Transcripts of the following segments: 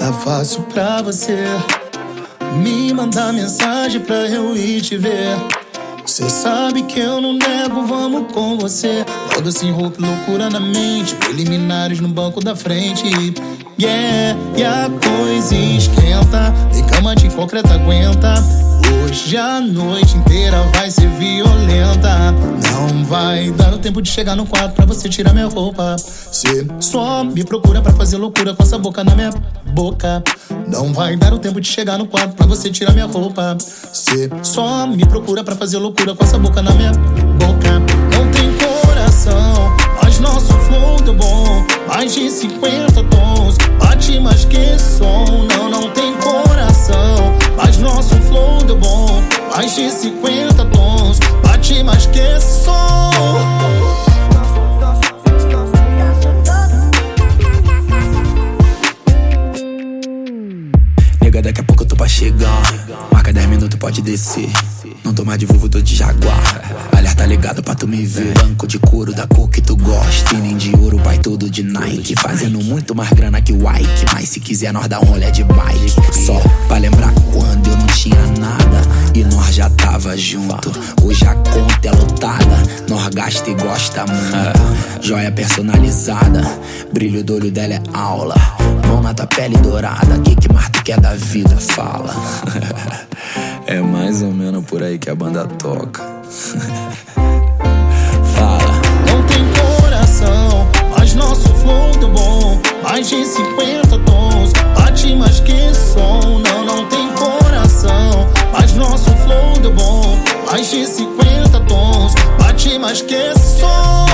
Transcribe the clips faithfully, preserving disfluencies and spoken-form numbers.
Tá fácil pra você me mandar mensagem pra eu ir te ver. Cê sabe que eu não nego, vamos com você. Todo sem roupa, loucura na mente, preliminares no banco da frente. Yeah, e a coisa esquenta, nem cama de concreto aguenta. Hoje a noite inteira vai ser violenta. Não vai dar o tempo de chegar no quarto pra você tirar minha roupa. Cê só me procura pra fazer loucura com essa boca na minha boca. Não vai dar o tempo de chegar no quarto pra você tirar minha roupa. Cê só me procura pra fazer loucura com essa boca na minha boca. Não tem coração, mas nosso flow deu bom. Mais de cinquenta tons, bate mais que som. Não, não tem coração, mas nosso flow deu bom. Mais de cinquenta tons, bate mais que som. Daqui a pouco eu tô pra chegar. Marca dez minutos, pode descer. Não tô mais de Volvo, tô de Jaguar. Alerta ligado pra tu me ver. Banco de couro da cor que tu gosta. E nem de ouro, pai, tudo de Nike. Fazendo muito mais grana que o Ike. Mas se quiser nós dá um rolê de bike. Só pra lembrar quando eu não tinha nada e nós já tava junto. Hoje a conta é lotada, nós gasta e gosta muito. Joia personalizada, brilho do olho dela é aula. Mão na tua pele dourada, que que mais tu quer da vida, fala. É mais ou menos por aí que a banda toca. Fala. Não tem coração, mas nosso flow deu bom. Mais de cinquenta tons, bate mais que som. Não, não tem coração, mas nosso flow deu bom. Mais de cinquenta tons, bate mais que som.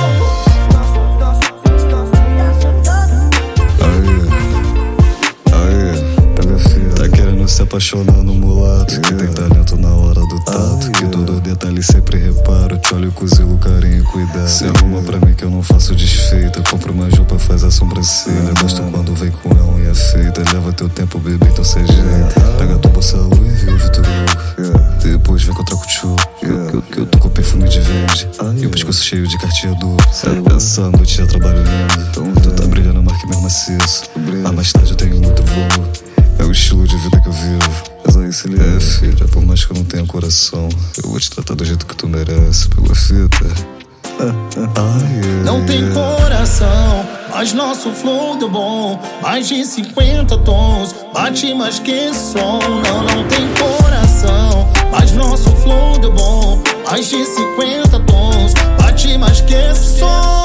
Se apaixonando mulato, que tem talento na hora do tato, que todo detalhe sempre reparo. Te olho com zelo, carinho e cuidado. Se arruma pra mim que eu não faço desfeita. Compro uma roupa, faz a sobrancelha. Gosto quando vem com a unha feita. Leva teu tempo, bebê, então se ajeita. Pega tua bolsa Louis e ouve tudo. Depois vem com outra couture, que, que eu tô com perfume de verde e o pescoço cheio de carteador. Essa noite já trabalho lindo. Tu tá brilhando, marca mesmo maciço. Mas mais tarde eu tenho muito voo. É o estilo de vida que eu vivo. Mas aí se liga, é, filha, por mais que eu não tenha coração, eu vou te tratar do jeito que tu merece. Pegou a fita? Ah, yeah. Não tem coração, mas nosso flow deu bom. Mais de cinquenta tons, bate mais que som. Não, não tem coração, mas nosso flow deu bom. Mais de cinquenta tons, bate mais que som.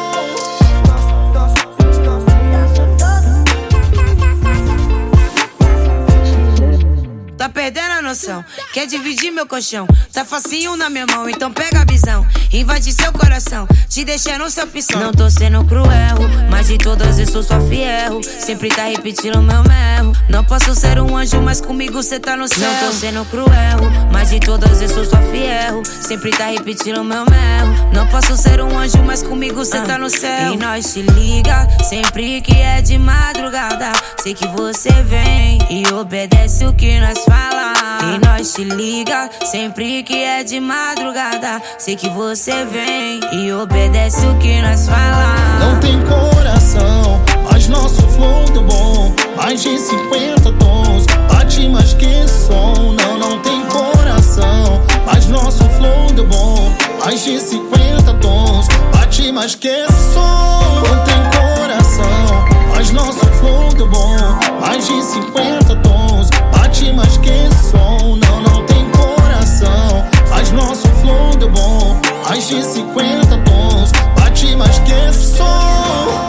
Tá perdendo a noção, quer dividir meu colchão. Tá facinho na minha mão, então pega a visão. Invade seu coração, te deixando seu opção. Não tô sendo cruel, mas de todas eu sou só fiel. Sempre tá repetindo meu mel. Não posso ser um anjo, mas comigo cê tá no céu. Não tô sendo cruel, mas de todas eu sou só fiel. Sempre tá repetindo meu mel. Não posso ser um anjo, mas comigo cê tá no céu. E nós se liga, sempre que é de madrugada. Sei que você vem e obedece o que nós fala. E nós se liga, sempre que é de madrugada. Sei que você vem e obedece o que nós fala. Não tem coração, mas nosso flow deu bom. Mais de cinquenta tons, bate mais que som. Não, não tem coração, mas nosso flow deu bom. Mais de cinquenta tons, bate mais que som. Não tem coração, mas nosso flow deu bom. Mais de cinquenta tons, bate mais que som. Não, não tem coração, mas nosso flow deu bom. Mais de cinquenta tons, bate mais que som.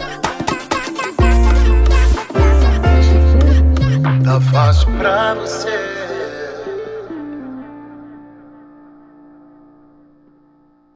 Tá fácil pra você